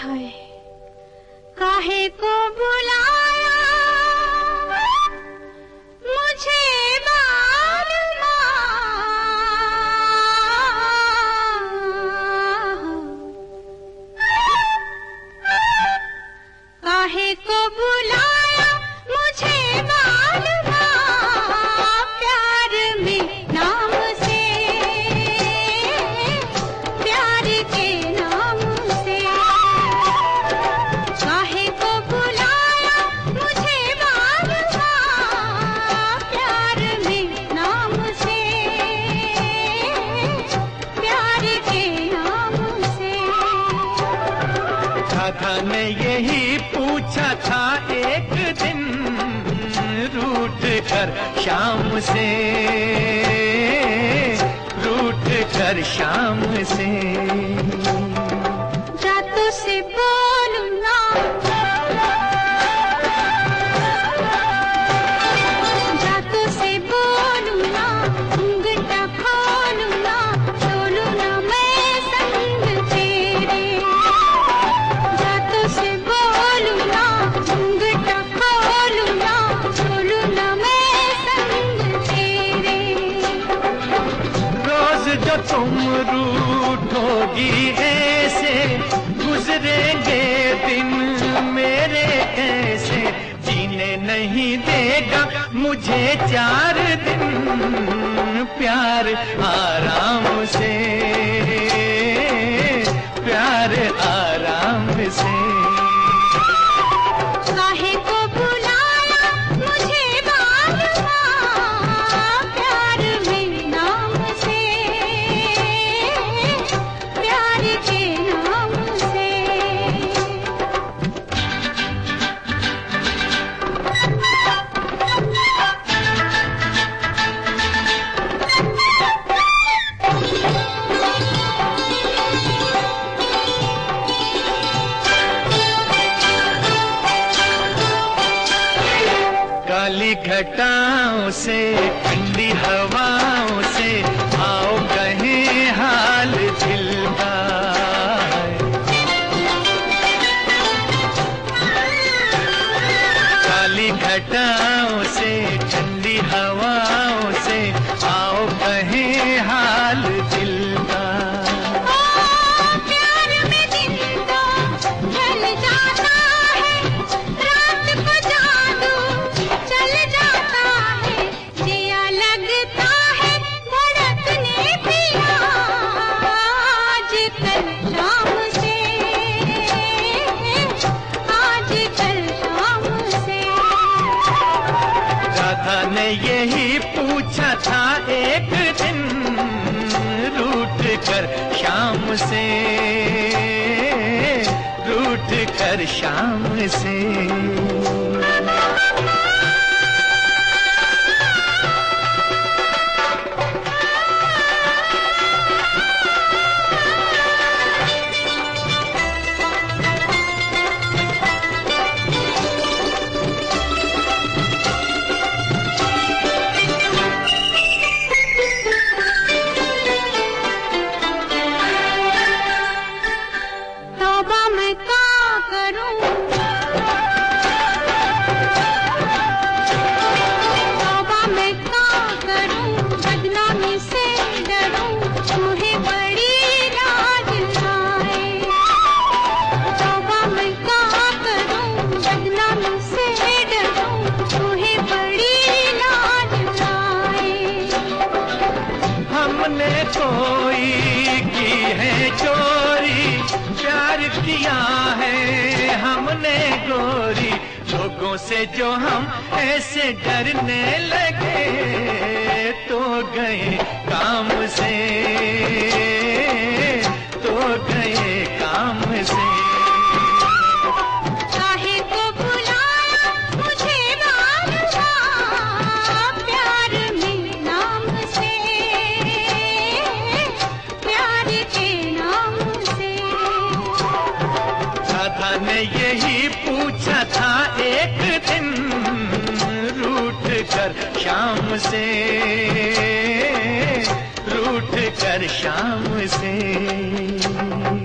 हाय काहे को बुलाया मुझे मालूम काहे को बुलाया मुझे मालूम प्यार में नाम से प्यार के नाम से काहे को बुलाया मुझे मालूम प्यार में नाम से प्यार के नाम से। राधा ने यही पूछा था एक दिन रूठ कर शाम से, रूठ कर शाम से। जातों से बोलूं ना जातों से बोलूं ना घूंघटा खोलूं ना डोलूं ना मैं संग तेरे। जातों से बोलूं ना घूंघटा खोलूं ना डोलूं ना मैं संग तेरे। रोज जो तुम रूठोगी ऐसे गुजरेंगे दिन मेरे कैसे, जीने नहीं देगा मुझे 4 दिन प्यार आराम से, प्यार आराम से। काहे को बुलाया मुझे मालूम प्यार में नाम से प्यार के नाम से। काली घटाओं से ठंडी हवाओं से आओ कहें हाल दिल का। काली घटाओं से ठंडी हवाओं से आओ कहें हाल दिल का। प्यार में दिन तो ढल जाता है, रात को जादू चल जाता है, जिया लगता है धड़कने पिया आजकल शाम से, आजकल शाम से। राधा ने यही पूछा था एक दिन रूठ कर शाम से, रूठ कर शाम से। तौबा मैं क्या करूं, तौबा मैं क्या करूं, बदनामी से डरूं, मुझे बड़ी लाज आए। तौबा मैं क्या करूं, बदनामी से डरूं, मुझे बड़ी लाज आए। हमने कोई की है चोरी, प्यार किया है हमने गोरी, लोगों से जो हम ऐसे डरने लगे तो गए काम से, तो गए काम से। काहे को बुलाया मुझे मालूम प्यार में नाम से प्यार के नाम से। राधा ने यही पूछा था एक दिन रूठ कर शाम से, रूठ कर शाम से।